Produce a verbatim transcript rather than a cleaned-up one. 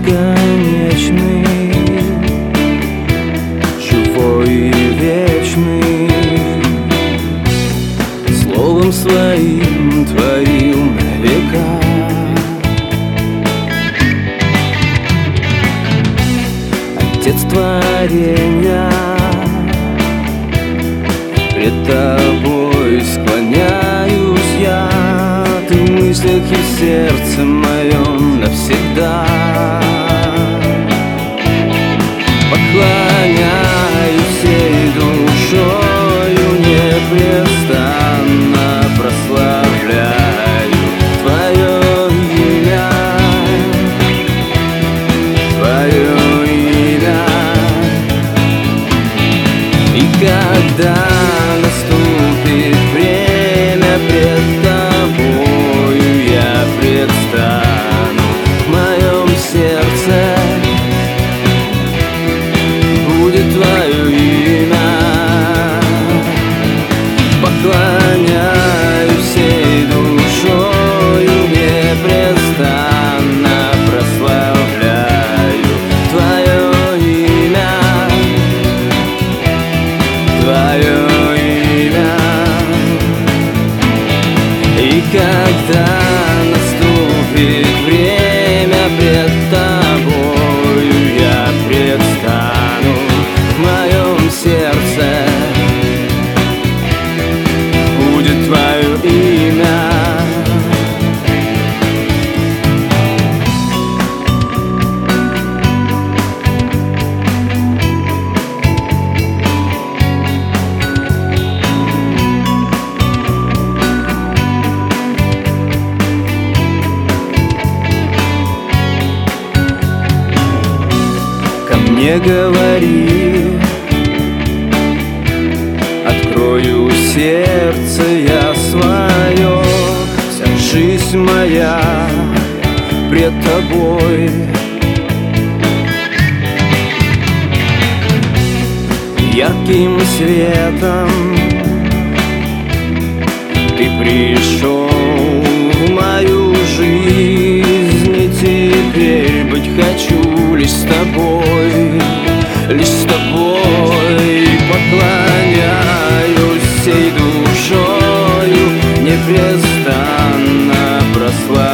бесконечный, живой и вечный, словом своим творил на века. Отец творенья, пред тобой склоняюсь я, ты в мыслях и в сердце моем навсегда. Поклоняюсь всей душою, непрестанно прославляю твое имя, твое имя. И когда наступит время, пред тобою я предстану, в моем сердце будет твое имя. Поклоняюсь всей душою, непрестанно прославляю твое имя, твое имя. И когда наступит время, пред тобою я предстану, в моем сердце будет твое имя. Не говори, открою сердце я свое, вся жизнь моя пред тобой. Ярким светом ты пришел в мою жизнь, и теперь быть хочу лишь с тобой, лишь с тобой. Поклоняюсь всей душою, непрестанно прославляю